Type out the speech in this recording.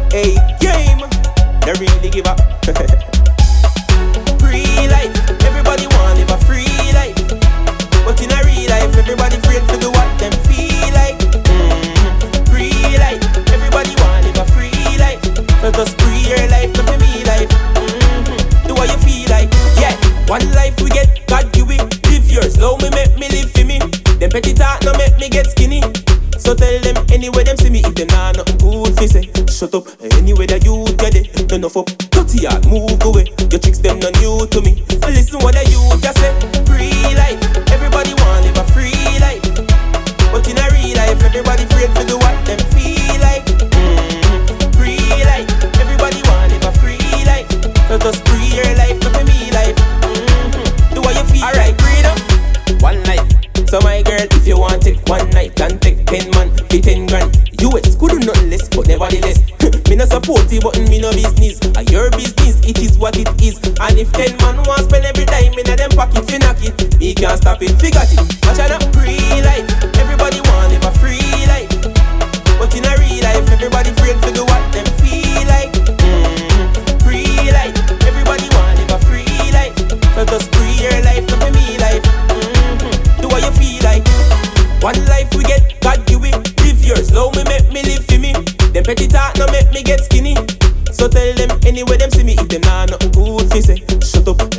Hey, game, they really give up. Free life, everybody want live a free life. But in a real life, everybody afraid to do what them feel like. Free life, everybody want live a free life. So just free your life, not for me life. Do what you feel like. Yeah, one life we get, God give it. Live yours, slow me, make me live for me. Them petty talk no make me get skinny. So tell them anyway them see me. If they nah nothing good fi say, shut up. Anyway that you get it, no enough up. Dirty hard, move away. Your tricks them not new to me. So listen what the youth just say. Free life, everybody want live a free life. But in a real life, everybody afraid to do what them feel like. Free life, everybody want live a free life. So just free your life, not for me life. Do what you feel. Alright, freedom, one life. So my girl, if you want take one night and take 10 man, be 10 grand. US could do nothing less, but nevertheless. Me no support you, but me no business. Your business, it is what it is. And if 10 man want spend every time in a them pocket, fi knock it. Me can't stop it, fi got it. Watch out, free life. Everybody want live a free life. But in a real life, everybody afraid to do what them feel like. Free life. Everybody want live a free life. So just free your life, not for me life. Do what you feel like. One life we get, God give it. Live yours, slow me, make me live for me. Them petty talk no make me get skinny. So tell them anyway them see me. If them nah nothing good fi say, shut up.